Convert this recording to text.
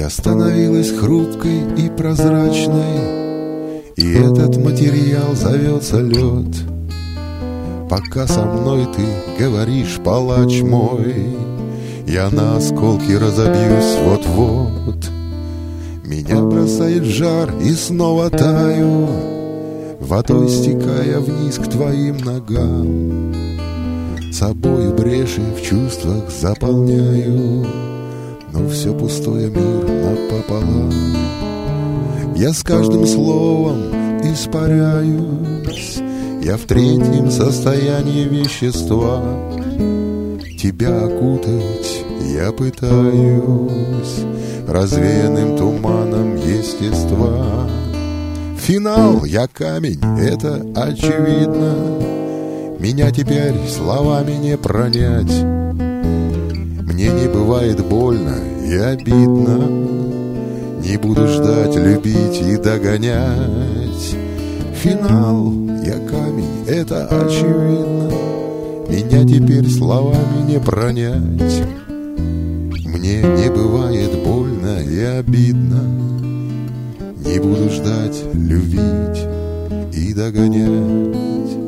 Я становилась хрупкой и прозрачной, и этот материал зовется лед. Пока со мной ты говоришь, палач мой, я на осколки разобьюсь вот-вот. Меня бросает в жар и снова таю, водой стекая вниз к твоим ногам. Собою бреши в чувствах заполняю, но все пустое мир напополам. Я с каждым словом испаряюсь, я в третьем состоянии вещества. Тебя окутать я пытаюсь развеянным туманом естества. Финал, я камень, это очевидно. Меня теперь словами не пронять. Мне не бывает больно и обидно. Не буду ждать, любить и догонять. Финал, я камень, это очевидно. Меня теперь словами не пронять. Мне не бывает больно и обидно. Не буду ждать, любить и догонять.